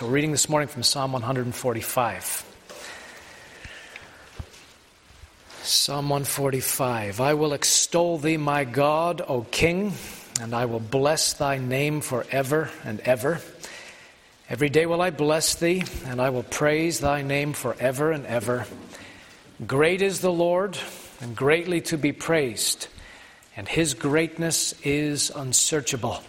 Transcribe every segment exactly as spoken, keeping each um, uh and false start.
So we're reading this morning from Psalm one forty-five. Psalm one forty-five. I will extol thee, my God, O King, and I will bless thy name forever and ever. Every day will I bless thee, and I will praise thy name forever and ever. Great is the Lord, and greatly to be praised, and his greatness is unsearchable.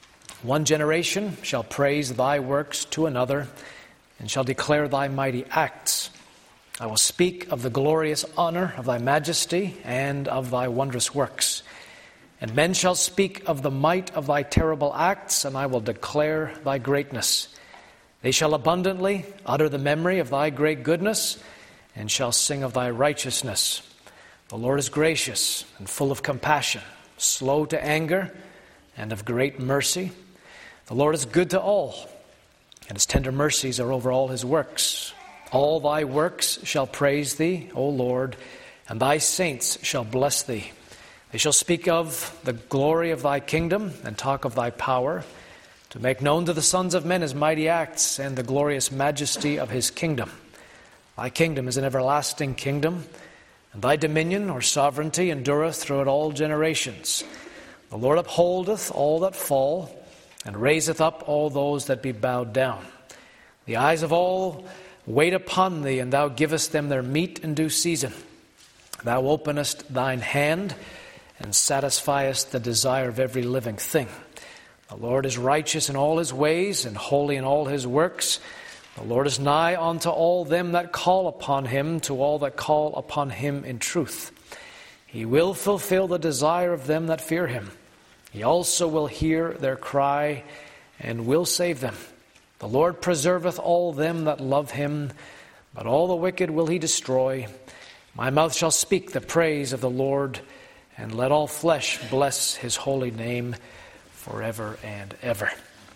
One generation shall praise thy works to another, and shall declare thy mighty acts. I will speak of the glorious honor of thy majesty and of thy wondrous works. And men shall speak of the might of thy terrible acts, and I will declare thy greatness. They shall abundantly utter the memory of thy great goodness, and shall sing of thy righteousness. The Lord is gracious and full of compassion, slow to anger, and of great mercy. The Lord is good to all, and his tender mercies are over all his works. All thy works shall praise thee, O Lord, and thy saints shall bless thee. They shall speak of the glory of thy kingdom, and talk of thy power, to make known to the sons of men his mighty acts, and the glorious majesty of his kingdom. Thy kingdom is an everlasting kingdom, and thy dominion or sovereignty endureth throughout all generations. The Lord upholdeth all that fall, and raiseth up all those that be bowed down. The eyes of all wait upon thee, and thou givest them their meat in due season. Thou openest thine hand, and satisfiest the desire of every living thing. The Lord is righteous in all his ways, and holy in all his works. The Lord is nigh unto all them that call upon him, to all that call upon him in truth. He will fulfill the desire of them that fear him. He also will hear their cry, and will save them. The Lord preserveth all them that love him, but all the wicked will he destroy. My mouth shall speak the praise of the Lord, and let all flesh bless his holy name forever and ever.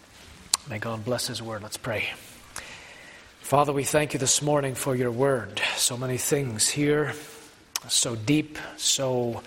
May God bless his word. Let's pray. Father, we thank you this morning for your word. So many things here, so deep, so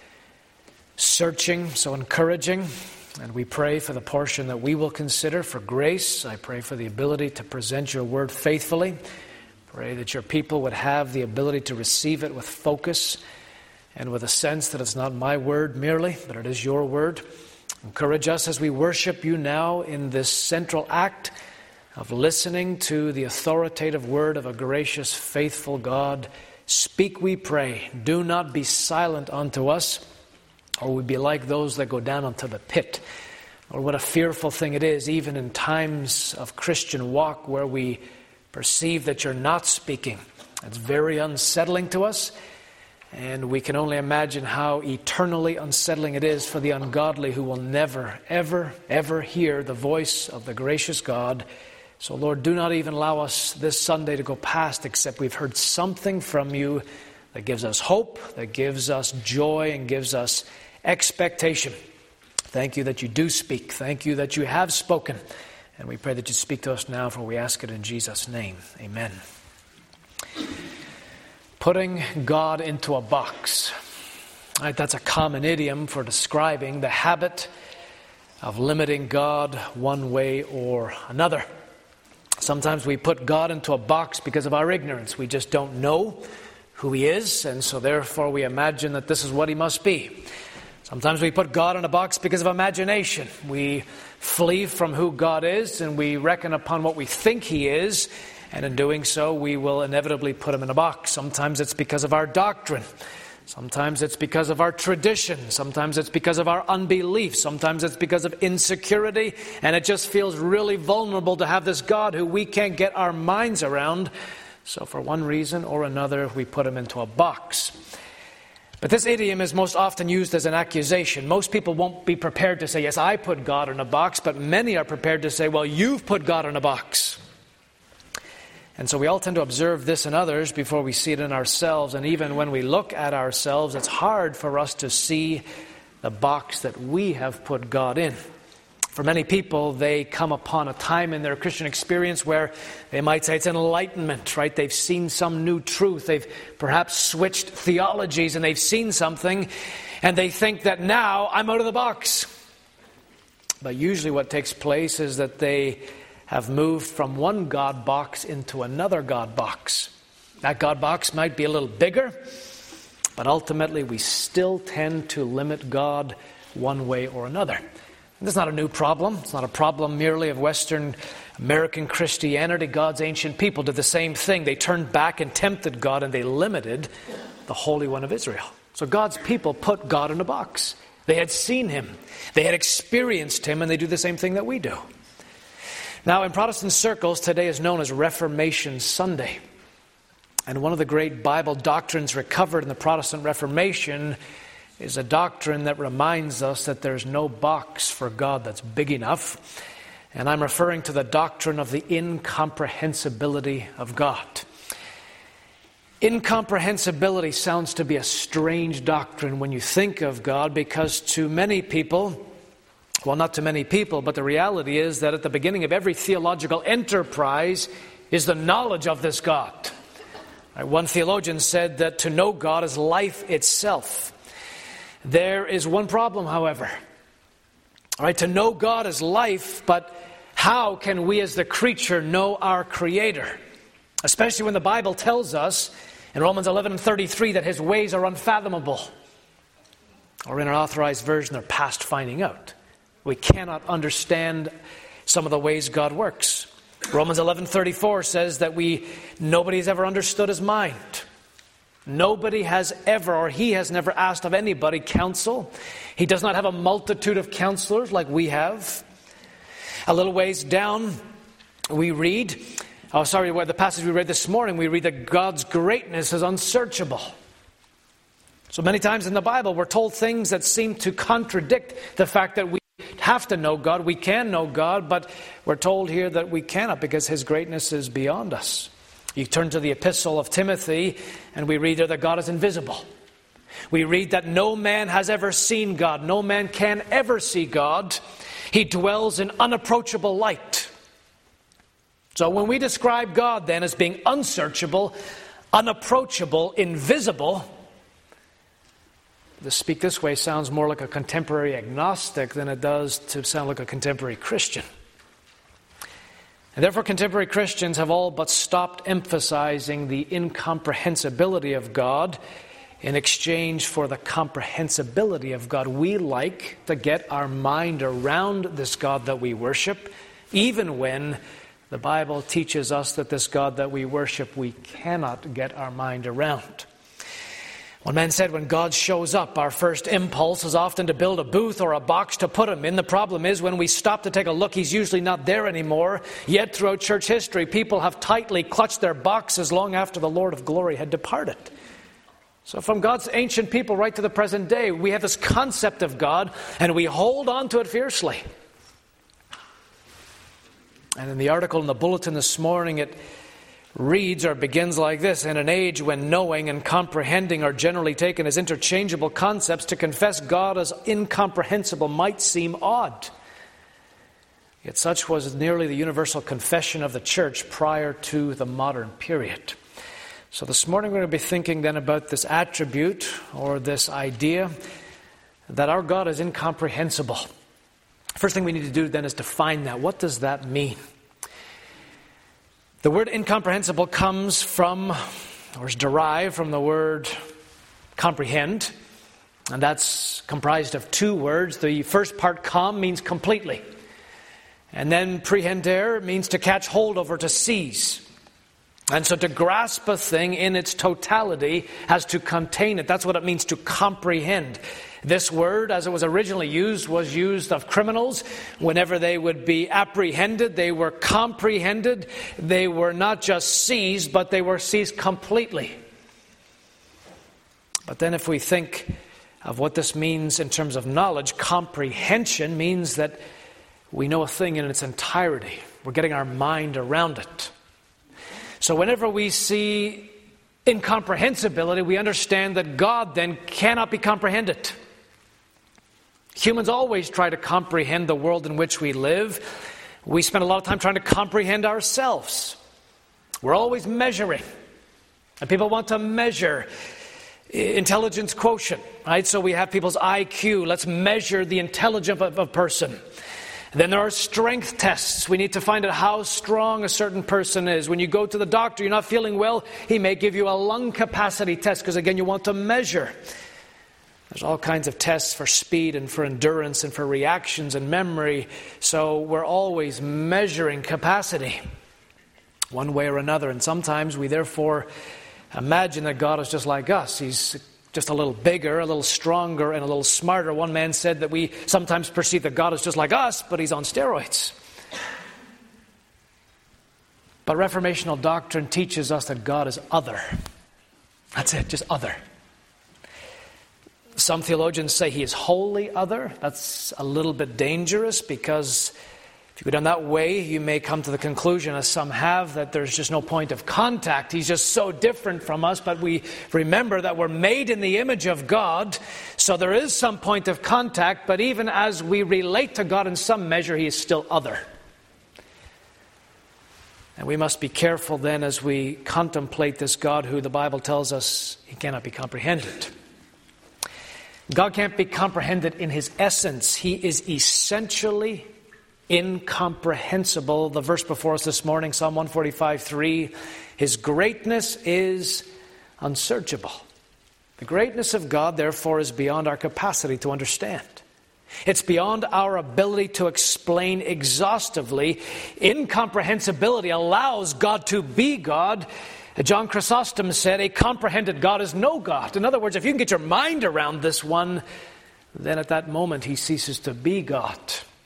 searching, so encouraging. And we pray for the portion that we will consider for grace. I pray for the ability to present your word faithfully. Pray that your people would have the ability to receive it with focus and with a sense that it's not my word merely, but it is your word. Encourage us as we worship you now in this central act of listening to the authoritative word of a gracious, faithful God. Speak, we pray. Do not be silent unto us, or we'd be like those that go down into the pit. Or what a fearful thing it is, even in times of Christian walk where we perceive that you're not speaking. It's very unsettling to us, and we can only imagine how eternally unsettling it is for the ungodly who will never, ever, ever hear the voice of the gracious God. So, Lord, do not even allow us this Sunday to go past except we've heard something from you that gives us hope, that gives us joy, and gives us expectation. Thank you that you do speak. Thank you that you have spoken. And we pray that you speak to us now, for we ask it in Jesus' name. Amen. Putting God into a box. Right, that's a common idiom for describing the habit of limiting God one way or another. Sometimes we put God into a box because of our ignorance. We just don't know who he is, and so therefore we imagine that this is what he must be. Sometimes we put God in a box because of imagination. We flee from who God is, and we reckon upon what we think he is, and in doing so we will inevitably put him in a box. Sometimes it's because of our doctrine. Sometimes it's because of our tradition. Sometimes it's because of our unbelief. Sometimes it's because of insecurity, and it just feels really vulnerable to have this God who we can't get our minds around. So for one reason or another, we put him into a box. But this idiom is most often used as an accusation. Most people won't be prepared to say, yes, I put God in a box, but many are prepared to say, well, you've put God in a box. And so we all tend to observe this in others before we see it in ourselves. And even when we look at ourselves, it's hard for us to see the box that we have put God in. For many people, they come upon a time in their Christian experience where they might say it's an enlightenment, right? They've seen some new truth. They've perhaps switched theologies and they've seen something, and they think that now I'm out of the box. But usually what takes place is that they have moved from one God box into another God box. That God box might be a little bigger, but ultimately we still tend to limit God one way or another. And this is not a new problem. It's not a problem merely of Western American Christianity. God's ancient people did the same thing. They turned back and tempted God, and they limited the Holy One of Israel. So God's people put God in a box. They had seen him. They had experienced him, and they do the same thing that we do. Now, in Protestant circles, today is known as Reformation Sunday. And one of the great Bible doctrines recovered in the Protestant Reformation is a doctrine that reminds us that there's no box for God that's big enough. And I'm referring to the doctrine of the incomprehensibility of God. Incomprehensibility sounds to be a strange doctrine when you think of God, because to many people, well, not to many people, but the reality is that at the beginning of every theological enterprise is the knowledge of this God. One theologian said that to know God is life itself. There is one problem, however. All right, to know God is life, but how can we as the creature know our Creator? Especially when the Bible tells us in Romans eleven and thirty-three that his ways are unfathomable. Or in an authorized version, they're past finding out. We cannot understand some of the ways God works. Romans eleven thirty-four says that we nobody has ever understood his mind. Nobody has ever, or he has never asked of anybody counsel. He does not have a multitude of counselors like we have. A little ways down, we read, oh sorry, the passage we read this morning, we read that God's greatness is unsearchable. So many times in the Bible, we're told things that seem to contradict the fact that we have to know God, we can know God, but we're told here that we cannot because his greatness is beyond us. You turn to the epistle of Timothy and we read there that God is invisible. We read that no man has ever seen God. No man can ever see God. He dwells in unapproachable light. So when we describe God then as being unsearchable, unapproachable, invisible, to speak this way sounds more like a contemporary agnostic than it does to sound like a contemporary Christian. And therefore, contemporary Christians have all but stopped emphasizing the incomprehensibility of God in exchange for the comprehensibility of God. We like to get our mind around this God that we worship, even when the Bible teaches us that this God that we worship, we cannot get our mind around. One man said, when God shows up, our first impulse is often to build a booth or a box to put him in. The problem is when we stop to take a look, he's usually not there anymore. Yet throughout church history, people have tightly clutched their boxes long after the Lord of glory had departed. So from God's ancient people right to the present day, we have this concept of God and we hold on to it fiercely. And in the article in the bulletin this morning, it reads or begins like this: in an age when knowing and comprehending are generally taken as interchangeable concepts, to confess God as incomprehensible might seem odd. Yet such was nearly the universal confession of the church prior to the modern period. So this morning we're going to be thinking then about this attribute or this idea that our God is incomprehensible. First thing we need to do then is define that. What does that mean? The word incomprehensible comes from, or is derived from the word comprehend, and that's comprised of two words. The first part, com, means completely, and then prehender means to catch hold of or to seize. And so to grasp a thing in its totality has to contain it. That's what it means to comprehend. This word, as it was originally used, was used of criminals. Whenever they would be apprehended, they were comprehended. They were not just seized, but they were seized completely. But then if we think of what this means in terms of knowledge, comprehension means that we know a thing in its entirety. We're getting our mind around it. So whenever we see incomprehensibility, we understand that God then cannot be comprehended. Humans always try to comprehend the world in which we live. We spend a lot of time trying to comprehend ourselves. We're always measuring. And people want to measure intelligence quotient, right? So we have people's I Q. Let's measure the intelligence of a person. Then there are strength tests. We need to find out how strong a certain person is. When you go to the doctor, you're not feeling well, he may give you a lung capacity test because, again, you want to measure. There's all kinds of tests for speed and for endurance and for reactions and memory. So we're always measuring capacity one way or another. And sometimes we therefore imagine that God is just like us. He's just a little bigger, a little stronger, and a little smarter. One man said that we sometimes perceive that God is just like us, but he's on steroids. But reformational doctrine teaches us that God is other. That's it, just other. Some theologians say he is wholly other. That's a little bit dangerous because if you go down that way, you may come to the conclusion, as some have, that there's just no point of contact. He's just so different from us, but we remember that we're made in the image of God, so there is some point of contact, but even as we relate to God in some measure, he is still other. And we must be careful then as we contemplate this God who the Bible tells us he cannot be comprehended. God can't be comprehended in his essence. He is essentially incomprehensible. The verse before us this morning, Psalm one forty-five, three, his greatness is unsearchable. The greatness of God, therefore, is beyond our capacity to understand. It's beyond our ability to explain exhaustively. Incomprehensibility allows God to be God. John Chrysostom said, a comprehended God is no God. In other words, if you can get your mind around this one, then at that moment he ceases to be God.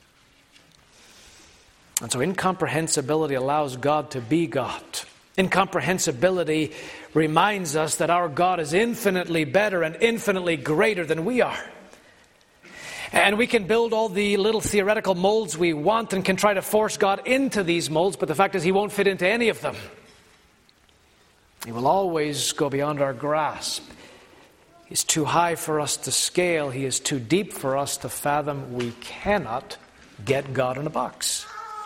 And so incomprehensibility allows God to be God. Incomprehensibility reminds us that our God is infinitely better and infinitely greater than we are. And we can build all the little theoretical molds we want and can try to force God into these molds, but the fact is he won't fit into any of them. He will always go beyond our grasp. He's too high for us to scale. He is too deep for us to fathom. We cannot get God in a box.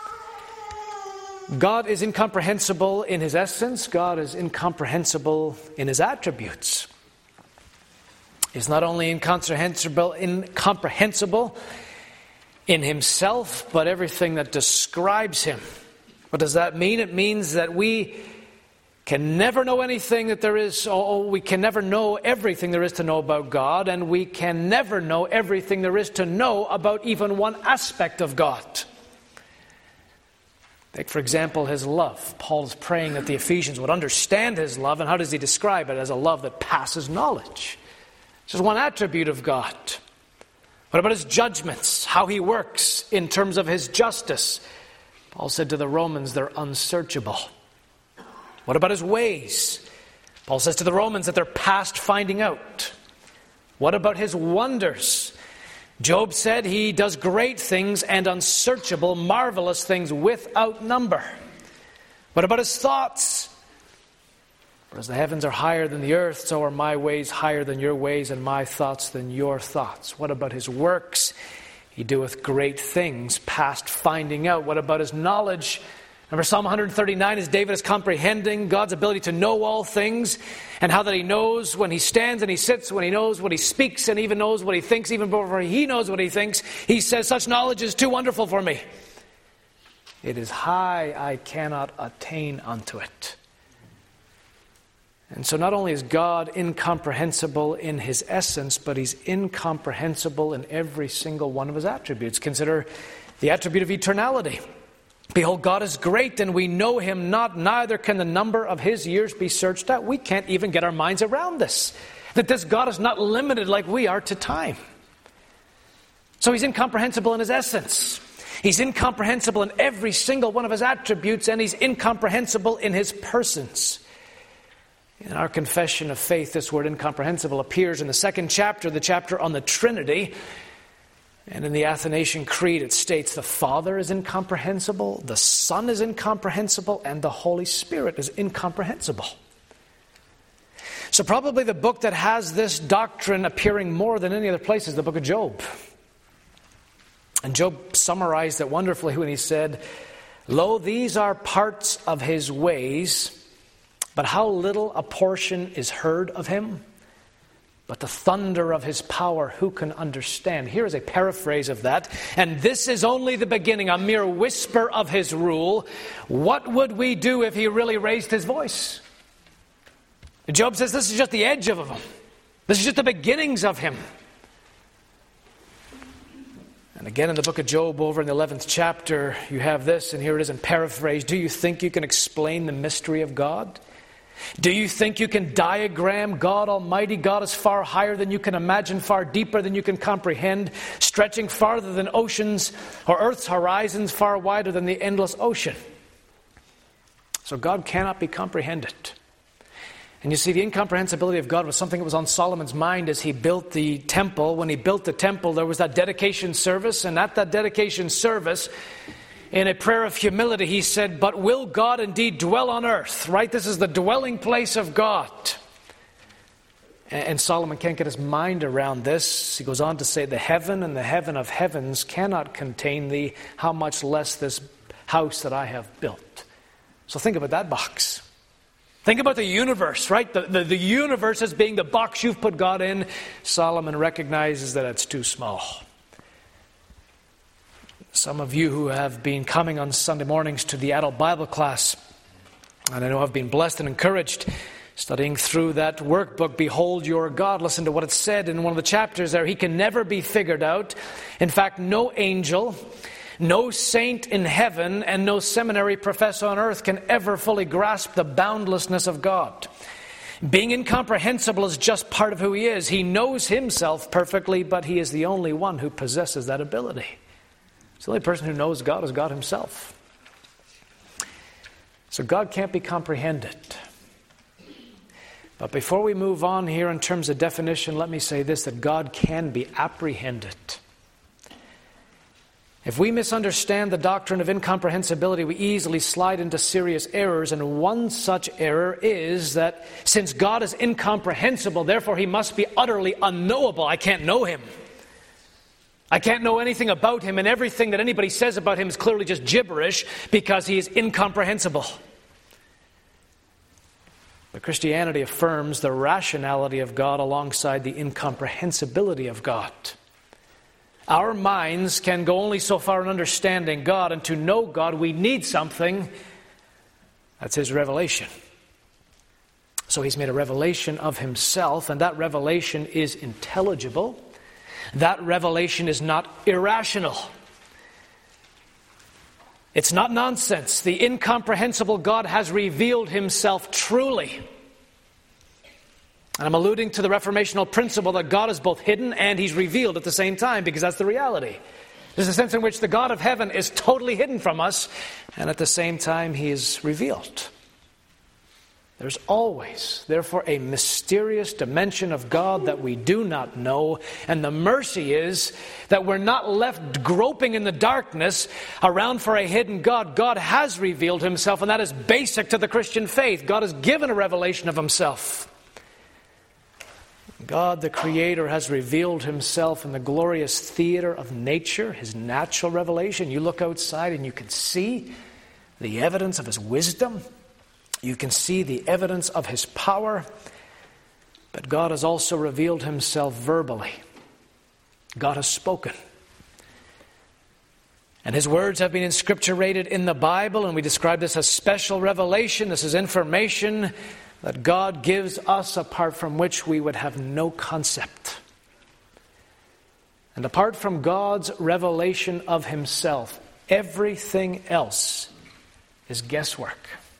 God is incomprehensible in his essence. God is incomprehensible in his attributes. He's not only incomprehensible, incomprehensible in himself, but everything that describes him. What does that mean? It means that we can never know anything that there is, or we can never know everything there is to know about God, and we can never know everything there is to know about even one aspect of God. Take, for example, his love. Paul is praying that the Ephesians would understand his love, and how does he describe it? As a love that passes knowledge. It's just one attribute of God. What about his judgments? How he works in terms of his justice? Paul said to the Romans, they're unsearchable. What about his ways? Paul says to the Romans that they're past finding out. What about his wonders? Job said he does great things and unsearchable, marvelous things without number. What about his thoughts? For as the heavens are higher than the earth, so are my ways higher than your ways, and my thoughts than your thoughts. What about his works? He doeth great things, past finding out. What about his knowledge? Remember, Psalm one thirty-nine is David is comprehending God's ability to know all things, and how that he knows when he stands and he sits, when he knows what he speaks, and even knows what he thinks, even before he knows what he thinks. He says, such knowledge is too wonderful for me. It is high, I cannot attain unto it. And so not only is God incomprehensible in his essence, but he's incomprehensible in every single one of his attributes. Consider the attribute of eternality. Behold, God is great, and we know him not, neither can the number of his years be searched out. We can't even get our minds around this. That this God is not limited like we are to time. So he's incomprehensible in his essence. He's incomprehensible in every single one of his attributes, and he's incomprehensible in his persons. In our confession of faith, this word incomprehensible appears in the second chapter, the chapter on the Trinity. And in the Athanasian Creed, it states the Father is incomprehensible, the Son is incomprehensible, and the Holy Spirit is incomprehensible. So probably the book that has this doctrine appearing more than any other place is the book of Job. And Job summarized it wonderfully when he said, lo, these are parts of his ways, but how little a portion is heard of him. But the thunder of his power, who can understand? Here is a paraphrase of that. And this is only the beginning, a mere whisper of his rule. What would we do if he really raised his voice? Job says this is just the edge of him. This is just the beginnings of him. And again in the book of Job, over in the eleventh chapter, you have this, and here it is in paraphrase. Do you think you can explain the mystery of God? Do you think you can diagram God Almighty? God is far higher than you can imagine, far deeper than you can comprehend, stretching farther than oceans or earth's horizons, far wider than the endless ocean. So God cannot be comprehended. And you see, the incomprehensibility of God was something that was on Solomon's mind as he built the temple. When he built the temple, there was that dedication service, and at that dedication service, in a prayer of humility, he said, but will God indeed dwell on earth? Right? This is the dwelling place of God. And Solomon can't get his mind around this. He goes on to say, the heaven and the heaven of heavens cannot contain thee, how much less this house that I have built. So think about that box. Think about the universe, right? The, the, the universe as being the box you've put God in. Solomon recognizes that it's too small. Some of you who have been coming on Sunday mornings to the adult Bible class, and I know have been blessed and encouraged, studying through that workbook, Behold Your God. Listen to what it said in one of the chapters there. He can never be figured out. In fact, no angel, no saint in heaven, and no seminary professor on earth can ever fully grasp the boundlessness of God. Being incomprehensible is just part of who he is. He knows himself perfectly, but he is the only one who possesses that ability. The only person who knows God is God himself. So God can't be comprehended. But before we move on here in terms of definition, let me say this, that God can be apprehended. If we misunderstand the doctrine of incomprehensibility, we easily slide into serious errors, and one such error is that since God is incomprehensible, therefore he must be utterly unknowable. I can't know him. I can't know anything about him, and everything that anybody says about him is clearly just gibberish because he is incomprehensible. But Christianity affirms the rationality of God alongside the incomprehensibility of God. Our minds can go only so far in understanding God, and to know God we need something. That's his revelation. So he's made a revelation of himself, and that revelation is intelligible. That revelation is not irrational. It's not nonsense. The incomprehensible God has revealed himself truly. And I'm alluding to the reformational principle that God is both hidden and he's revealed at the same time, because that's the reality. There's a sense in which the God of heaven is totally hidden from us, and at the same time he is revealed. There's always, therefore, a mysterious dimension of God that we do not know. And the mercy is that we're not left groping in the darkness around for a hidden God. God has revealed himself, and that is basic to the Christian faith. God has given a revelation of himself. God, the Creator, has revealed himself in the glorious theater of nature, his natural revelation. You look outside and you can see the evidence of his wisdom. You can see the evidence of his power, but God has also revealed himself verbally. God has spoken. And his words have been inscripturated in the Bible, and we describe this as special revelation. This is information that God gives us apart from which we would have no concept. And apart from God's revelation of himself, everything else is guesswork.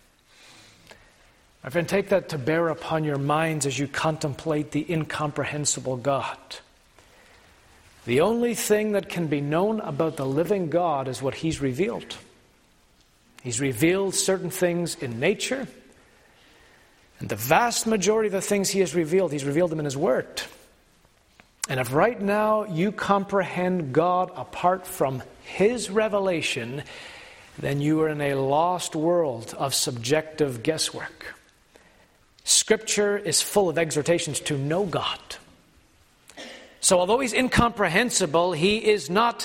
My friend, take that to bear upon your minds as you contemplate the incomprehensible God. The only thing that can be known about the living God is what he's revealed. He's revealed certain things in nature, and the vast majority of the things he has revealed, he's revealed them in his word. And if right now you comprehend God apart from his revelation, then you are in a lost world of subjective guesswork. Scripture is full of exhortations to know God. So although he's incomprehensible, he is not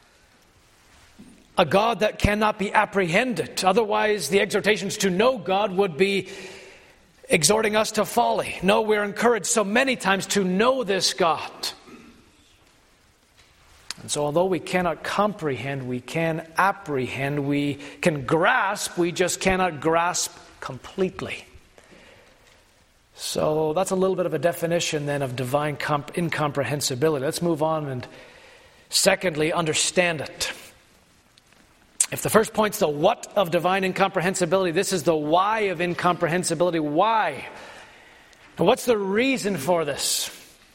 a God that cannot be apprehended. Otherwise, the exhortations to know God would be exhorting us to folly. No, we're encouraged so many times to know this God. And so although we cannot comprehend, we can apprehend, we can grasp, we just cannot grasp completely. So that's a little bit of a definition then of divine comp- incomprehensibility. Let's move on and secondly, understand it. If the first point's the what of divine incomprehensibility, this is the why of incomprehensibility. Why? And what's the reason for this?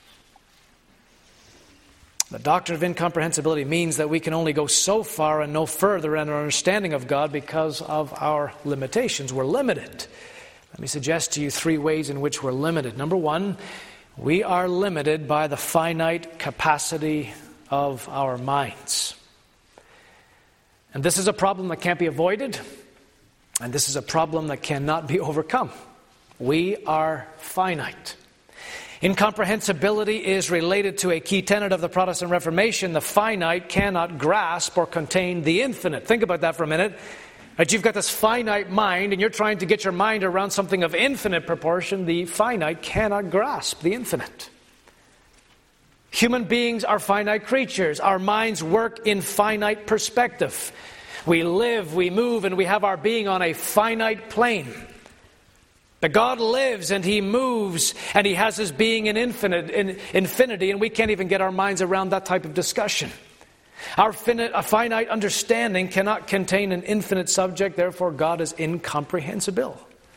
The doctrine of incomprehensibility means that we can only go so far and no further in our understanding of God because of our limitations. We're limited. Let me suggest to you three ways in which we're limited. Number one, we are limited by the finite capacity of our minds. And this is a problem that can't be avoided, and this is a problem that cannot be overcome. We are finite. Incomprehensibility is related to a key tenet of the Protestant Reformation. The finite cannot grasp or contain the infinite. Think about that for a minute. That you've got this finite mind and you're trying to get your mind around something of infinite proportion. The finite cannot grasp the infinite. Human beings are finite creatures. Our minds work in finite perspective. We live, we move, and we have our being on a finite plane. But God lives and He moves and He has His being in infinite, in infinity, and we can't even get our minds around that type of discussion. Our finite, a finite understanding cannot contain an infinite subject, therefore God is incomprehensible.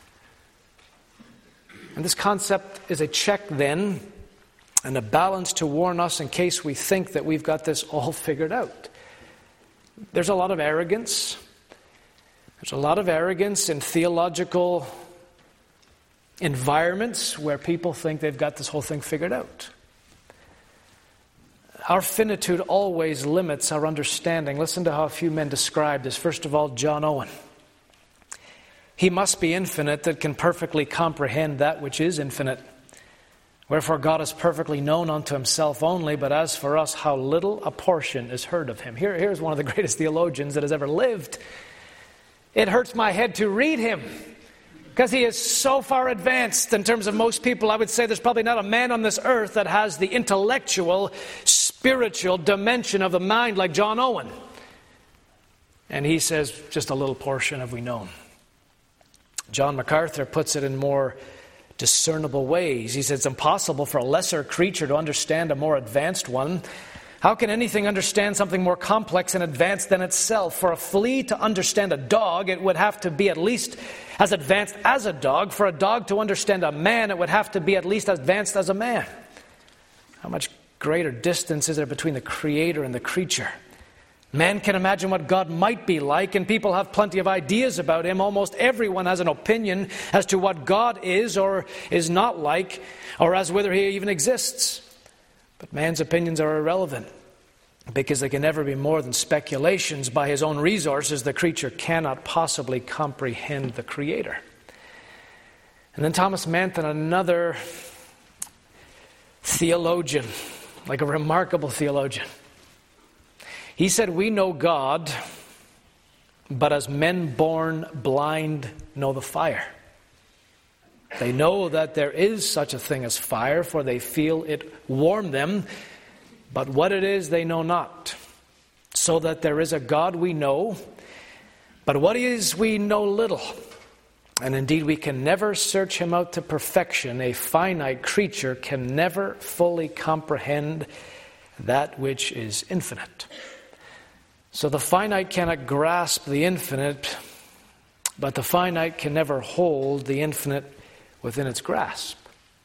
And this concept is a check then, and a balance to warn us in case we think that we've got this all figured out. There's a lot of arrogance. There's a lot of arrogance in theological environments where people think they've got this whole thing figured out. Our finitude always limits our understanding. Listen to how a few men describe this. First of all, John Owen. He must be infinite that can perfectly comprehend that which is infinite. Wherefore God is perfectly known unto Himself only, but as for us, how little a portion is heard of Him. Here, here's one of the greatest theologians that has ever lived. It hurts my head to read him, because he is so far advanced in terms of most people. I would say there's probably not a man on this earth that has the intellectual, spiritual dimension of the mind like John Owen. And he says, just a little portion have we known. John MacArthur puts it in more discernible ways. He says it's impossible for a lesser creature to understand a more advanced one. How can anything understand something more complex and advanced than itself? For a flea to understand a dog, it would have to be at least as advanced as a dog. For a dog to understand a man, it would have to be at least as advanced as a man. How much greater distance is there between the Creator and the creature? Man can imagine what God might be like, and people have plenty of ideas about Him. Almost everyone has an opinion as to what God is or is not like, or as whether He even exists. But man's opinions are irrelevant, because they can never be more than speculations. By his own resources, the creature cannot possibly comprehend the Creator. And then Thomas Manton, another theologian, like a remarkable theologian, he said, we know God, but as men born blind know the fire. They know that there is such a thing as fire, for they feel it warm them, but what it is they know not. So that there is a God we know, but what He is we know little. And indeed we can never search Him out to perfection. A finite creature can never fully comprehend that which is infinite. So the finite cannot grasp the infinite, but the finite can never hold the infinite within its grasp.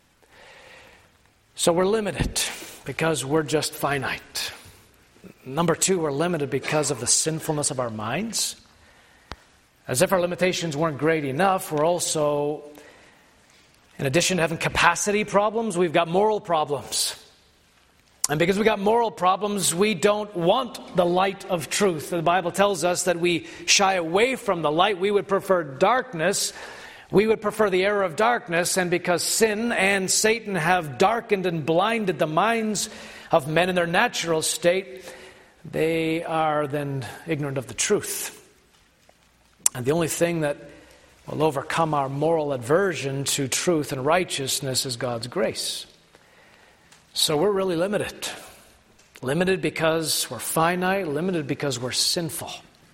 So we're limited because we're just finite. Number two, we're limited because of the sinfulness of our minds. As if our limitations weren't great enough, we're also, in addition to having capacity problems, we've got moral problems. And because we got moral problems, we don't want the light of truth. The Bible tells us that we shy away from the light. We would prefer darkness. We would prefer the error of darkness. And because sin and Satan have darkened and blinded the minds of men in their natural state, they are then ignorant of the truth. And the only thing that will overcome our moral aversion to truth and righteousness as God's grace. So we're really limited. Limited because we're finite, limited because we're sinful.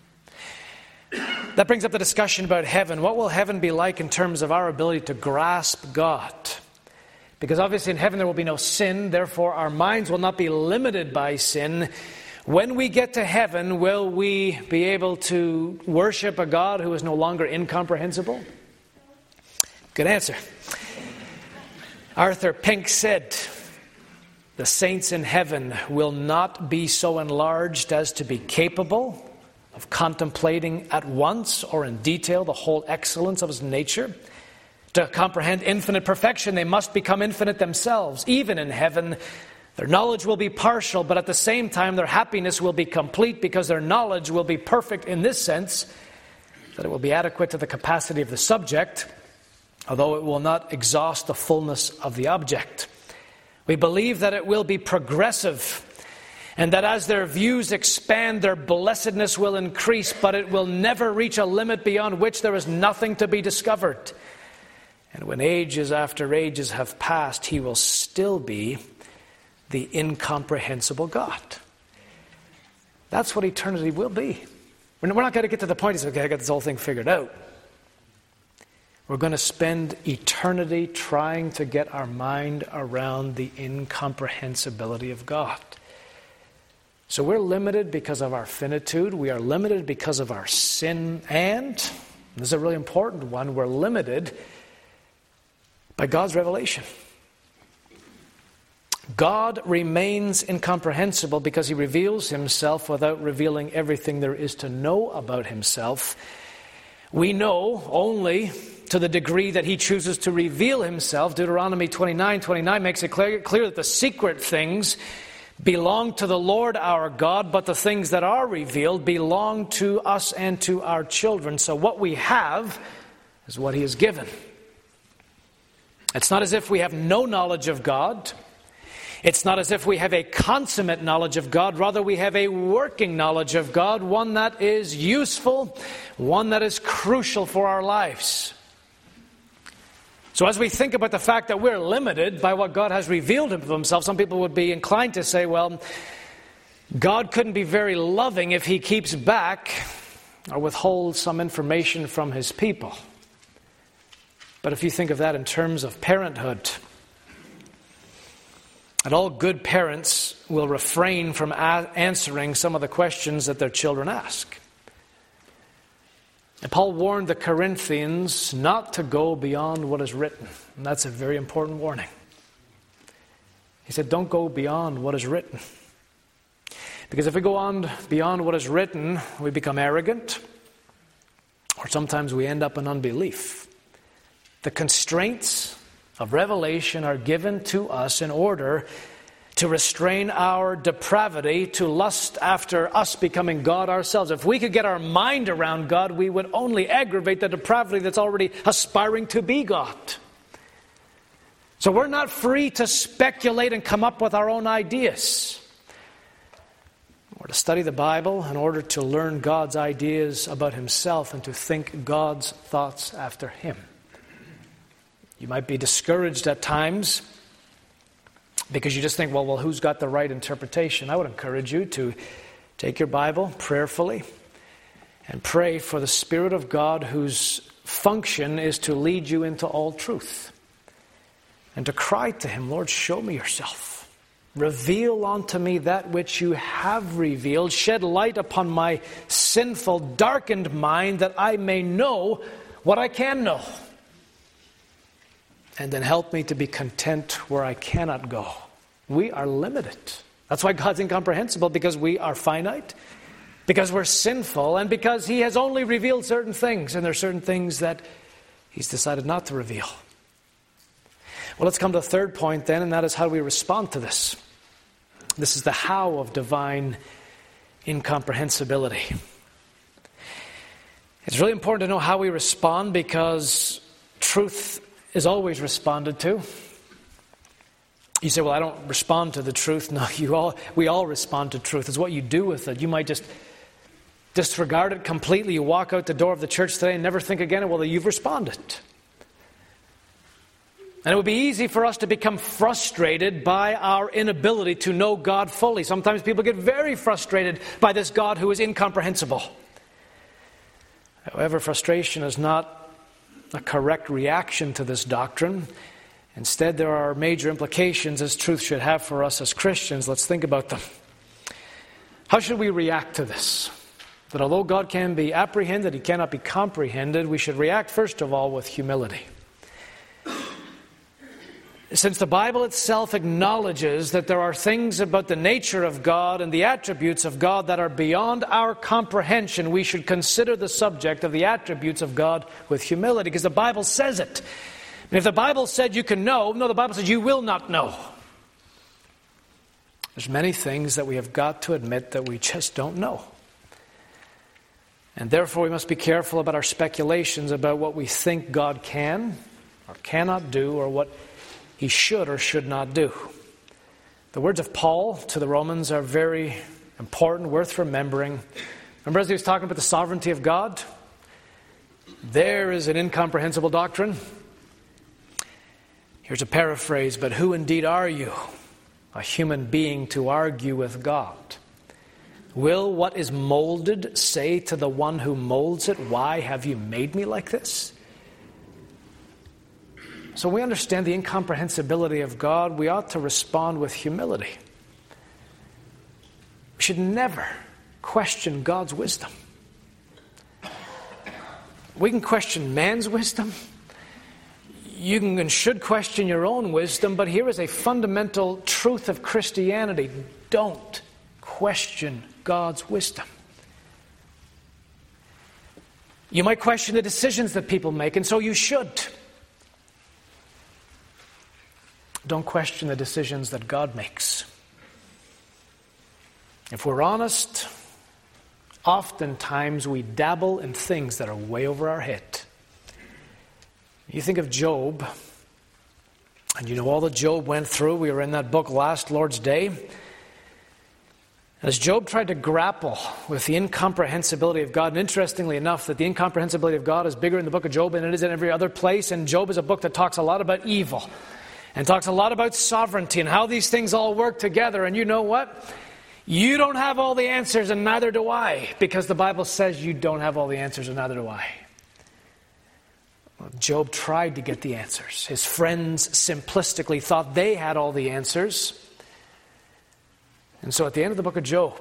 That brings up the discussion about heaven. What will heaven be like in terms of our ability to grasp God? Because obviously in heaven there will be no sin, therefore our minds will not be limited by sin. When we get to heaven, will we be able to worship a God who is no longer incomprehensible? Good answer. Arthur Pink said, "The saints in heaven will not be so enlarged as to be capable of contemplating at once or in detail the whole excellence of His nature. To comprehend infinite perfection, they must become infinite themselves. Even in heaven, their knowledge will be partial, but at the same time, their happiness will be complete because their knowledge will be perfect in this sense, that it will be adequate to the capacity of the subject, although it will not exhaust the fullness of the object. We believe that it will be progressive, and that as their views expand, their blessedness will increase, but it will never reach a limit beyond which there is nothing to be discovered. And when ages after ages have passed, He will still be the incomprehensible God." That's what eternity will be. We're not going to get to the point, it's okay, I got this whole thing figured out. We're going to spend eternity trying to get our mind around the incomprehensibility of God. So we're limited because of our finitude. We are limited because of our sin. And, this is a really important one, we're limited by God's revelation. God remains incomprehensible because He reveals Himself without revealing everything there is to know about Himself. We know only to the degree that He chooses to reveal Himself. Deuteronomy twenty-nine twenty-nine makes it clear, clear that the secret things belong to the Lord our God, but the things that are revealed belong to us and to our children. So what we have is what He has given. It's not as if we have no knowledge of God. It's not as if we have a consummate knowledge of God. Rather, we have a working knowledge of God, one that is useful, one that is crucial for our lives. So as we think about the fact that we're limited by what God has revealed of Himself, some people would be inclined to say, well, God couldn't be very loving if He keeps back or withholds some information from His people. But if you think of that in terms of parenthood, and all good parents will refrain from a- answering some of the questions that their children ask. And Paul warned the Corinthians not to go beyond what is written. And that's a very important warning. He said, don't go beyond what is written. Because if we go on beyond what is written, we become arrogant, or sometimes we end up in unbelief. The constraints of revelation are given to us in order to restrain our depravity, to lust after us becoming God ourselves. If we could get our mind around God, we would only aggravate the depravity that's already aspiring to be God. So we're not free to speculate and come up with our own ideas. We're to study the Bible in order to learn God's ideas about Himself and to think God's thoughts after Him. You might be discouraged at times because you just think, well, well, who's got the right interpretation? I would encourage you to take your Bible prayerfully and pray for the Spirit of God, whose function is to lead you into all truth. And to cry to Him, Lord, show me yourself. Reveal unto me that which you have revealed. Shed light upon my sinful, darkened mind that I may know what I can know. And then help me to be content where I cannot go. We are limited. That's why God's incomprehensible, because we are finite, because we're sinful, and because He has only revealed certain things, and there are certain things that He's decided not to reveal. Well, let's come to the third point then, and that is how we respond to this. This is the how of divine incomprehensibility. It's really important to know how we respond, because truth is always responded to. You say, well, I don't respond to the truth. No, you all, we all respond to truth. It's what you do with it. You might just disregard it completely. You walk out the door of the church today and never think again, well, you've responded. And it would be easy for us to become frustrated by our inability to know God fully. Sometimes people get very frustrated by this God who is incomprehensible. However, frustration is not a correct reaction to this doctrine. Instead, there are major implications this truth should have for us as Christians. Let's think about them. How should we react to this? That although God can be apprehended, He cannot be comprehended, we should react first of all with humility. Since the Bible itself acknowledges that there are things about the nature of God and the attributes of God that are beyond our comprehension, we should consider the subject of the attributes of God with humility, because the Bible says it. And if the Bible said you can know, no, the Bible says you will not know. There's many things that we have got to admit that we just don't know. And therefore we must be careful about our speculations about what we think God can or cannot do, or what He should or should not do. The words of Paul to the Romans are very important, worth remembering. Remember as he was talking about the sovereignty of God? There is an incomprehensible doctrine. Here's a paraphrase, but who indeed are you, a human being, to argue with God? Will what is molded say to the one who molds it, why have you made me like this? So we understand the incomprehensibility of God. We ought to respond with humility. We should never question God's wisdom. We can question man's wisdom. You can and should question your own wisdom, but here is a fundamental truth of Christianity. Don't question God's wisdom. You might question the decisions that people make, and so you should. Don't question the decisions that God makes. If we're honest, oftentimes we dabble in things that are way over our head. You think of Job, and you know all that Job went through. We were in that book last Lord's Day. As Job tried to grapple with the incomprehensibility of God, and interestingly enough, that the incomprehensibility of God is bigger in the book of Job than it is in every other place, and Job is a book that talks a lot about evil, and talks a lot about sovereignty and how these things all work together. And you know what? You don't have all the answers, and neither do I, because the Bible says you don't have all the answers, and neither do I. Well, Job tried to get the answers. His friends simplistically thought they had all the answers. And so at the end of the book of Job,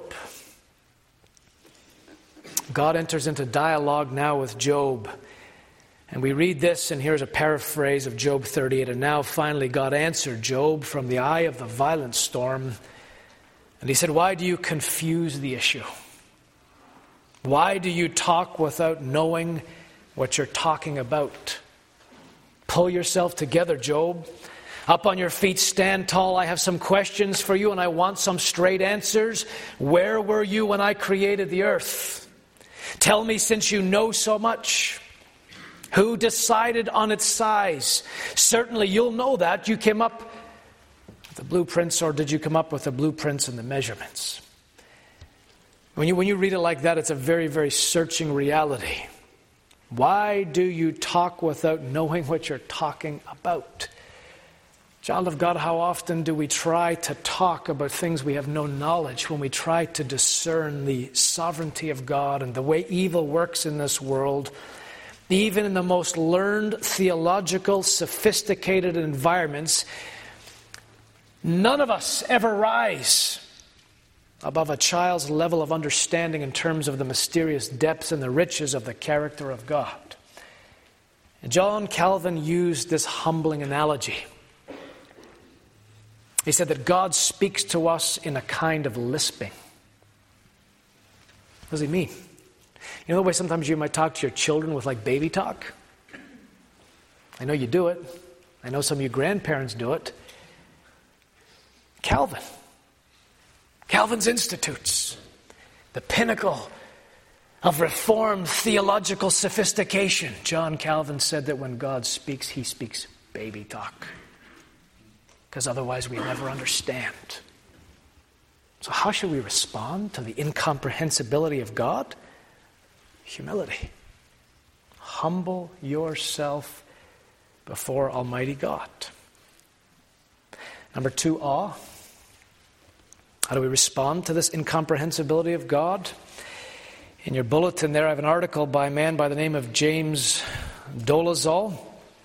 God enters into dialogue now with Job. And we read this, and here's a paraphrase of Job thirty-eight. And now finally God answered Job from the eye of the violent storm. And He said, why do you confuse the issue? Why do you talk without knowing what you're talking about? Pull yourself together, Job. Up on your feet, stand tall. I have some questions for you, and I want some straight answers. Where were you when I created the earth? Tell me, since you know so much. Who decided on its size? Certainly you'll know that. You came up with the blueprints, or did you come up with the blueprints and the measurements? When you, when you read it like that, it's a very, very searching reality. Why do you talk without knowing what you're talking about? Child of God, how often do we try to talk about things we have no knowledge, when we try to discern the sovereignty of God and the way evil works in this world? Even in the most learned, theological, sophisticated environments, none of us ever rise above a child's level of understanding in terms of the mysterious depths and the riches of the character of God. And John Calvin used this humbling analogy. He said that God speaks to us in a kind of lisping. What does he mean? You know the way sometimes you might talk to your children with like baby talk? I know you do it. I know some of you grandparents do it. Calvin. Calvin's Institutes. The pinnacle of Reformed theological sophistication. John Calvin said that when God speaks, He speaks baby talk. Because otherwise we never understand. So how should we respond to the incomprehensibility of God? humility. Humble yourself before Almighty God. Number two, awe. How do we respond to this incomprehensibility of God? In your bulletin there, I have an article by a man by the name of James Dolezal.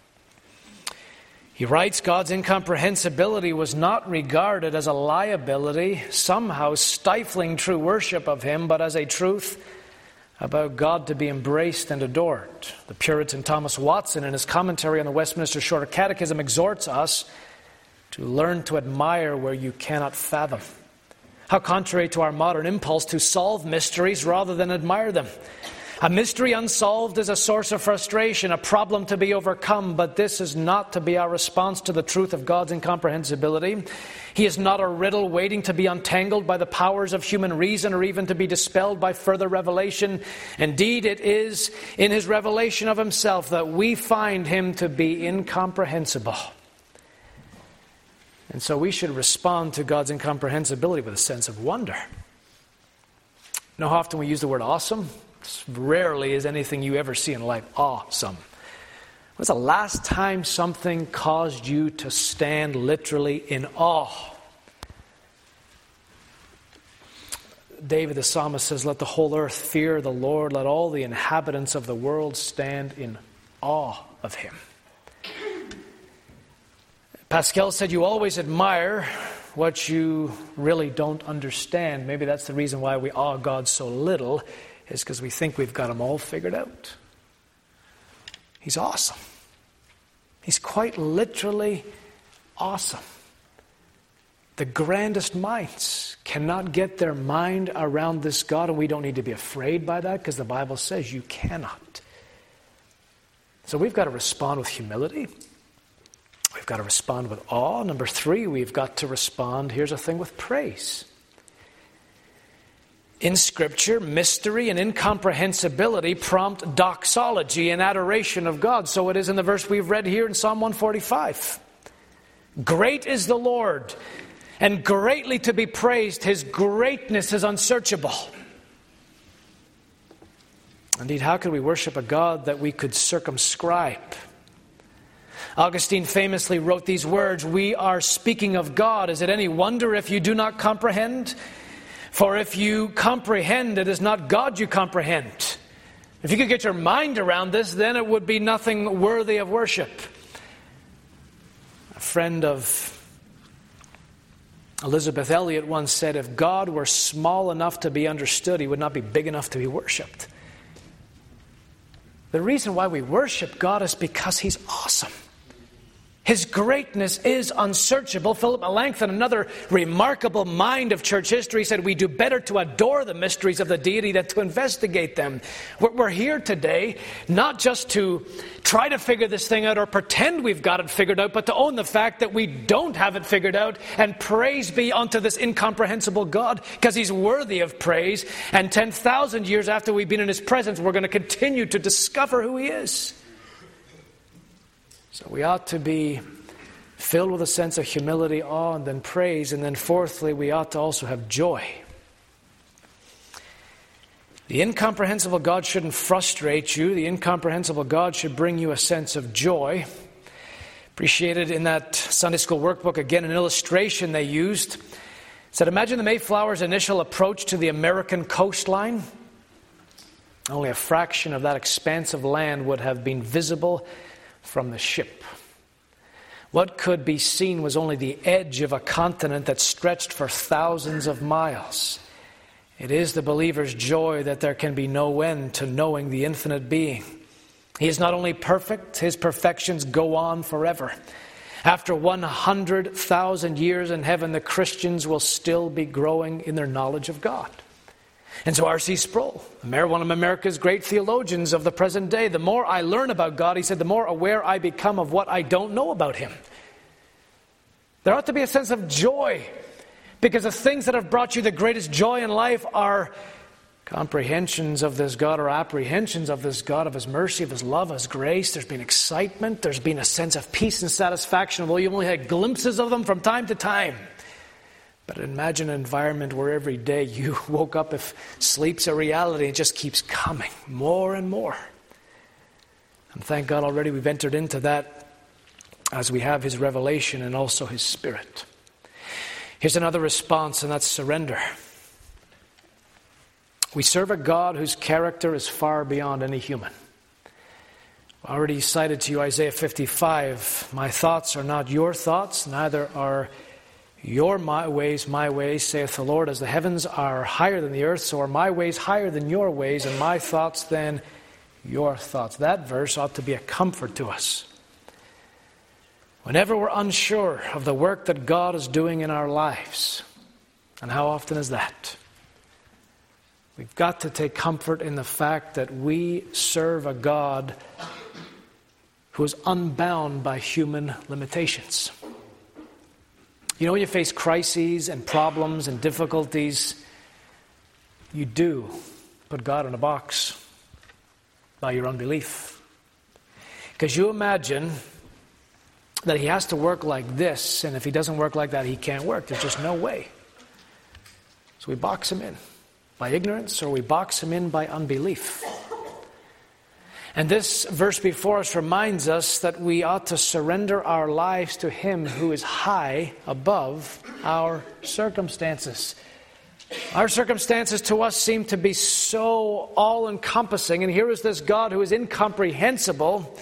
He writes, God's incomprehensibility was not regarded as a liability, somehow stifling true worship of Him, but as a truth about God to be embraced and adored. The Puritan Thomas Watson, in his commentary on the Westminster Shorter Catechism, exhorts us to learn to admire where you cannot fathom. How contrary to our modern impulse to solve mysteries rather than admire them. A mystery unsolved is a source of frustration, a problem to be overcome, but this is not to be our response to the truth of God's incomprehensibility. He is not a riddle waiting to be untangled by the powers of human reason or even to be dispelled by further revelation. Indeed, it is in His revelation of Himself that we find Him to be incomprehensible. And so we should respond to God's incomprehensibility with a sense of wonder. You know how often we use the word awesome? Rarely is anything you ever see in life awesome. When's the last time something caused you to stand literally in awe? David the psalmist says, let the whole earth fear the Lord. Let all the inhabitants of the world stand in awe of Him. Pascal said, you always admire what you really don't understand. Maybe that's the reason why we awe God so little, is because we think we've got Him all figured out. He's awesome. He's quite literally awesome. The grandest minds cannot get their mind around this God, and we don't need to be afraid by that because the Bible says you cannot. So we've got to respond with humility. We've got to respond with awe. Number three, we've got to respond, here's a thing, with praise. In Scripture, mystery and incomprehensibility prompt doxology and adoration of God. So it is in the verse we've read here in Psalm one forty-five. Great is the Lord, and greatly to be praised. His greatness is unsearchable. Indeed, how could we worship a God that we could circumscribe? Augustine famously wrote these words, we are speaking of God. Is it any wonder if you do not comprehend? For if you comprehend, it is not God you comprehend. If you could get your mind around this, then it would be nothing worthy of worship. A friend of Elizabeth Elliot once said, if God were small enough to be understood, He would not be big enough to be worshipped. The reason why we worship God is because He's awesome. His greatness is unsearchable. Philip Melanchthon, another remarkable mind of church history, said we do better to adore the mysteries of the deity than to investigate them. We're here today not just to try to figure this thing out or pretend we've got it figured out, but to own the fact that we don't have it figured out, and praise be unto this incomprehensible God, because He's worthy of praise. And ten thousand years after we've been in His presence, we're going to continue to discover who He is. So we ought to be filled with a sense of humility, awe, and then praise. And then fourthly, we ought to also have joy. The incomprehensible God shouldn't frustrate you. The incomprehensible God should bring you a sense of joy. Appreciated in that Sunday school workbook, again, an illustration they used. It said, imagine the Mayflower's initial approach to the American coastline. Only a fraction of that expanse of land would have been visible from the ship. What could be seen was only the edge of a continent that stretched for thousands of miles. It is the believer's joy that there can be no end to knowing the infinite being. He is not only perfect, His perfections go on forever. After one hundred thousand years in heaven, the Christians will still be growing in their knowledge of God. And so R C Sproul, one of America's great theologians of the present day, the more I learn about God, he said, the more aware I become of what I don't know about Him. There ought to be a sense of joy, because the things that have brought you the greatest joy in life are comprehensions of this God or apprehensions of this God, of His mercy, of His love, of His grace. There's been excitement. There's been a sense of peace and satisfaction, although you've only had glimpses of them from time to time. But imagine an environment where every day you woke up, if sleep's a reality, it just keeps coming more and more. And thank God already we've entered into that as we have His revelation and also His Spirit. Here's another response, and that's surrender. We serve a God whose character is far beyond any human. I already cited to you Isaiah fifty-five. My thoughts are not your thoughts, neither are your my ways my ways, saith the Lord. As the heavens are higher than the earth, so are my ways higher than your ways, and my thoughts than your thoughts. That verse ought to be a comfort to us. Whenever we're unsure of the work that God is doing in our lives, and how often is that? We've got to take comfort in the fact that we serve a God who is unbound by human limitations. You know, when you face crises and problems and difficulties, you do put God in a box by your unbelief. Because you imagine that He has to work like this, and if He doesn't work like that, He can't work. There's just no way. So we box Him in by ignorance, or we box Him in by unbelief. And this verse before us reminds us that we ought to surrender our lives to Him who is high above our circumstances. Our circumstances to us seem to be so all-encompassing, and here is this God who is incomprehensible.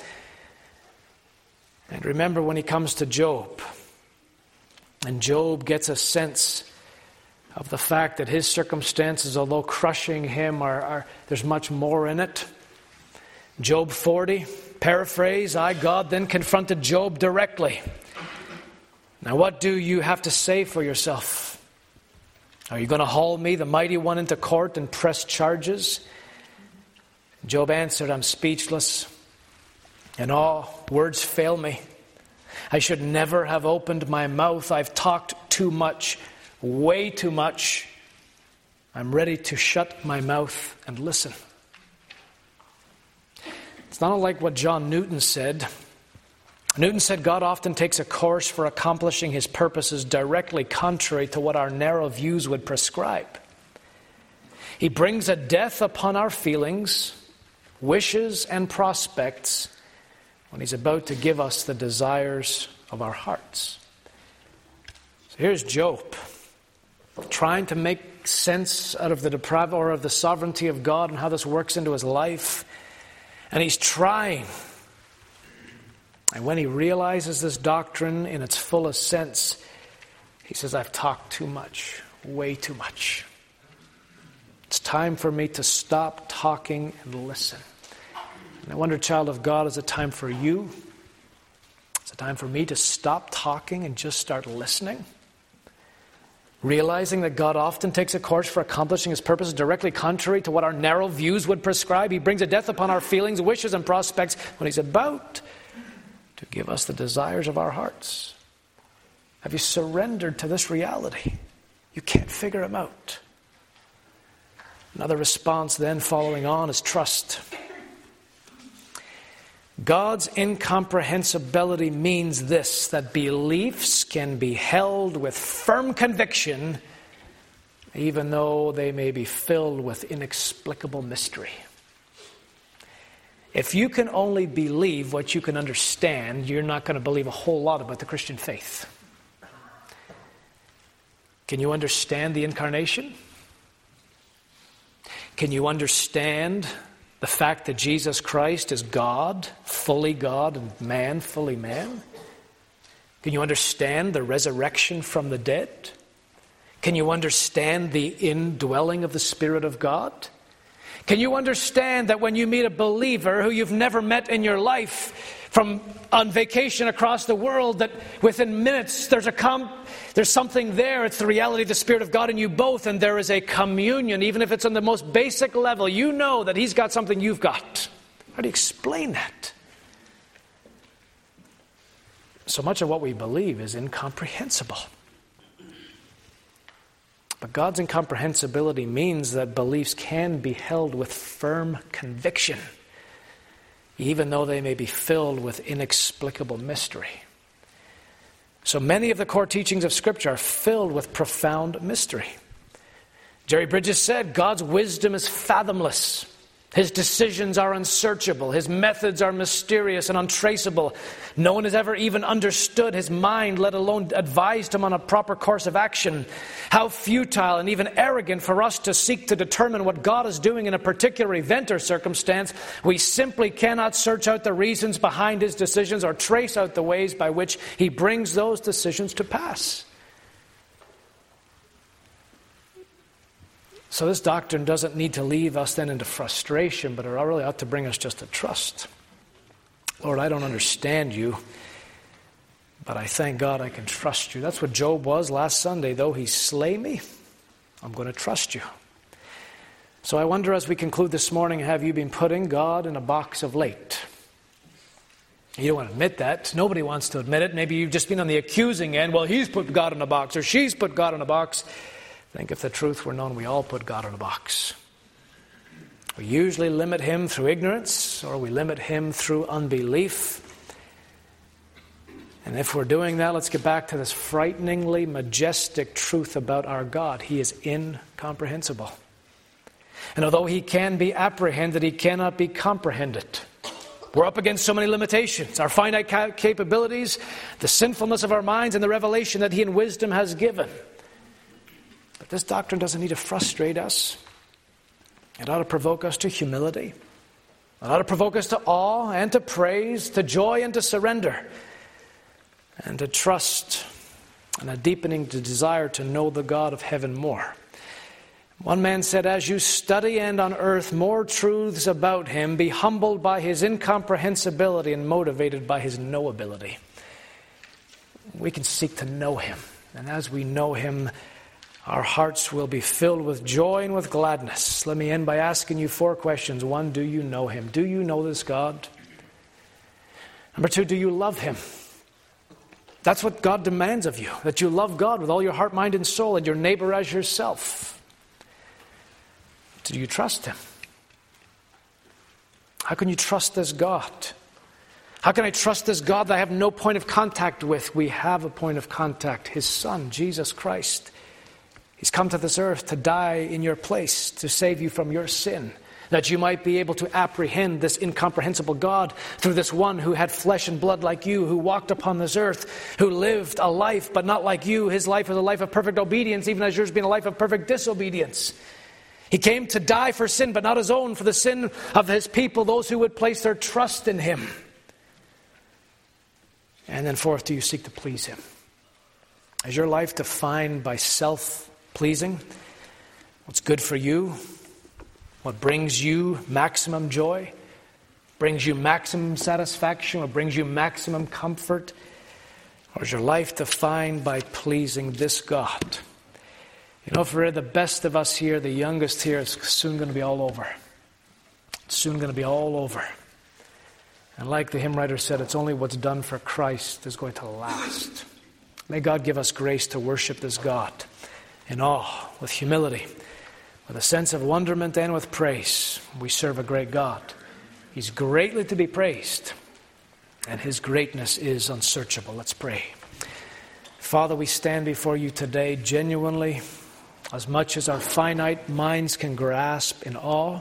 And remember when He comes to Job, and Job gets a sense of the fact that his circumstances, although crushing him, are, are there's much more in it. Job forty, paraphrase, I, God, then confronted Job directly. Now what do you have to say for yourself? Are you going to haul me, the mighty one, into court and press charges? Job answered, I'm speechless, and all words fail me. I should never have opened my mouth. I've talked too much, way too much. I'm ready to shut my mouth and listen. It's not unlike what John Newton said. Newton said God often takes a course for accomplishing His purposes directly contrary to what our narrow views would prescribe. He brings a death upon our feelings, wishes, and prospects when He's about to give us the desires of our hearts. So here's Job, trying to make sense out of the depravity or of the sovereignty of God and how this works into his life. And he's trying. And when he realizes this doctrine in its fullest sense, he says, I've talked too much, way too much. It's time for me to stop talking and listen. And I wonder, child of God, is it time for you? Is it time for me to stop talking and just start listening? Realizing that God often takes a course for accomplishing His purposes directly contrary to what our narrow views would prescribe. He brings a death upon our feelings, wishes, and prospects when He's about to give us the desires of our hearts. Have you surrendered to this reality? You can't figure Him out. Another response then following on is trust. God's incomprehensibility means this, that beliefs can be held with firm conviction even though they may be filled with inexplicable mystery. If you can only believe what you can understand, you're not going to believe a whole lot about the Christian faith. Can you understand the incarnation? Can you understand the fact that Jesus Christ is God, fully God, and man, fully man? Can you understand the resurrection from the dead? Can you understand the indwelling of the Spirit of God? Can you understand that when you meet a believer who you've never met in your life, from on vacation across the world, that within minutes there's a com- there's something there. It's the reality of the Spirit of God in you both, and there is a communion, even if it's on the most basic level. You know that He's got something you've got. How do you explain that? So much of what we believe is incomprehensible. But God's incomprehensibility means that beliefs can be held with firm conviction, even though they may be filled with inexplicable mystery. So many of the core teachings of Scripture are filled with profound mystery. Jerry Bridges said, God's wisdom is fathomless. His decisions are unsearchable. His methods are mysterious and untraceable. No one has ever even understood his mind, let alone advised him on a proper course of action. How futile and even arrogant for us to seek to determine what God is doing in a particular event or circumstance. We simply cannot search out the reasons behind his decisions or trace out the ways by which he brings those decisions to pass. So this doctrine doesn't need to leave us then into frustration, but it really ought to bring us just to trust. Lord, I don't understand you, but I thank God I can trust you. That's what Job was last Sunday. Though he slay me, I'm going to trust you. So I wonder, as we conclude this morning, have you been putting God in a box of late? You don't want to admit that. Nobody wants to admit it. Maybe you've just been on the accusing end. Well, he's put God in a box, or she's put God in a box. I think if the truth were known, we all put God in a box. We usually limit him through ignorance, or we limit him through unbelief. And if we're doing that, let's get back to this frighteningly majestic truth about our God. He is incomprehensible. And although he can be apprehended, he cannot be comprehended. We're up against so many limitations. Our finite capabilities, the sinfulness of our minds, and the revelation that he in wisdom has given. But this doctrine doesn't need to frustrate us. It ought to provoke us to humility. It ought to provoke us to awe and to praise, to joy and to surrender, and to trust, and a deepening desire to know the God of heaven more. One man said, as you study and unearth more truths about him, be humbled by his incomprehensibility and motivated by his knowability. We can seek to know him. And as we know him, our hearts will be filled with joy and with gladness. Let me end by asking you four questions. One, do you know him? Do you know this God? Number two, do you love him? That's what God demands of you, that you love God with all your heart, mind, and soul, and your neighbor as yourself. Do you trust him? How can you trust this God? How can I trust this God that I have no point of contact with? We have a point of contact, his Son, Jesus Christ. He's come to this earth to die in your place, to save you from your sin, that you might be able to apprehend this incomprehensible God through this one who had flesh and blood like you, who walked upon this earth, who lived a life but not like you. His life was a life of perfect obedience, even as yours being a life of perfect disobedience. He came to die for sin, but not his own, for the sin of his people, those who would place their trust in him. And then fourth, do you seek to please him? Is your life defined by self-pleasing? What's good for you? What brings you maximum joy? Brings you maximum satisfaction? What brings you maximum comfort? Or is your life defined by pleasing this God? You know, for the best of us here, the youngest here, it's soon going to be all over. It's soon going to be all over. And like the hymn writer said, it's only what's done for Christ is going to last. May God give us grace to worship this God in awe, with humility, with a sense of wonderment, and with praise. We serve a great God. He's greatly to be praised, and his greatness is unsearchable. Let's pray. Father, we stand before you today genuinely, as much as our finite minds can grasp, in awe.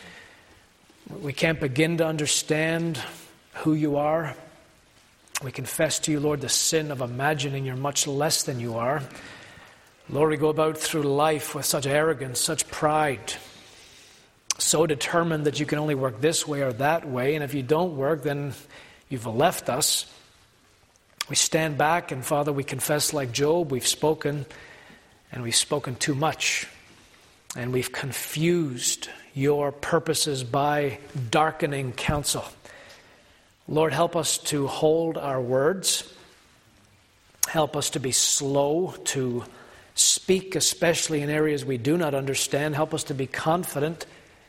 We can't begin to understand who you are. We confess to you, Lord, the sin of imagining you're much less than you are. Lord, we go about through life with such arrogance, such pride, so determined that you can only work this way or that way, and if you don't work, then you've left us. We stand back, and Father, we confess like Job, we've spoken, and we've spoken too much, and we've confused your purposes by darkening counsel. Lord, help us to hold our words. Help us to be slow to speak, especially in areas we do not understand. Help us to be confident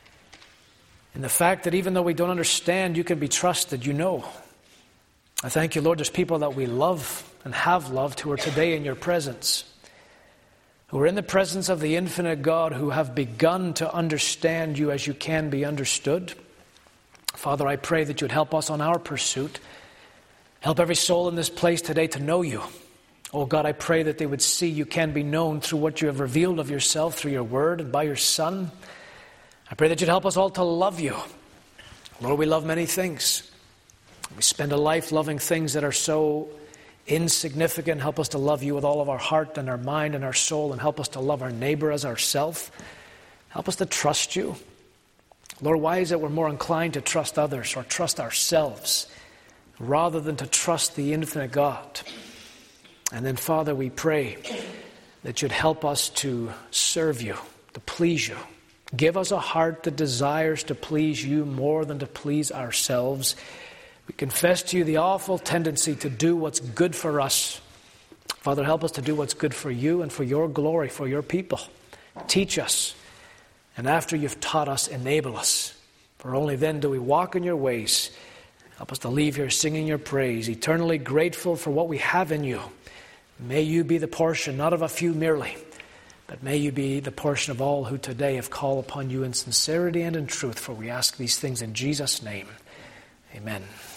in the fact that even though we don't understand, you can be trusted, you know. I thank you, Lord, there's people that we love and have loved who are today in your presence, who are in the presence of the infinite God, who have begun to understand you as you can be understood. Father, I pray that you'd help us on our pursuit. Help every soul in this place today to know you, Oh God, I pray that they would see you can be known through what you have revealed of yourself through your word and by your Son. I pray that you'd help us all to love you. Lord, we love many things. We spend a life loving things that are so insignificant. Help us to love you with all of our heart and our mind and our soul, and help us to love our neighbor as ourselves. Help us to trust you. Lord, why is it we're more inclined to trust others or trust ourselves rather than to trust the infinite God? And then, Father, we pray that you'd help us to serve you, to please you. Give us a heart that desires to please you more than to please ourselves. We confess to you the awful tendency to do what's good for us. Father, help us to do what's good for you and for your glory, for your people. Teach us. And after you've taught us, enable us. For only then do we walk in your ways. Help us to leave here singing your praise, eternally grateful for what we have in you. May you be the portion, not of a few merely, but may you be the portion of all who today have called upon you in sincerity and in truth. For we ask these things in Jesus' name. Amen.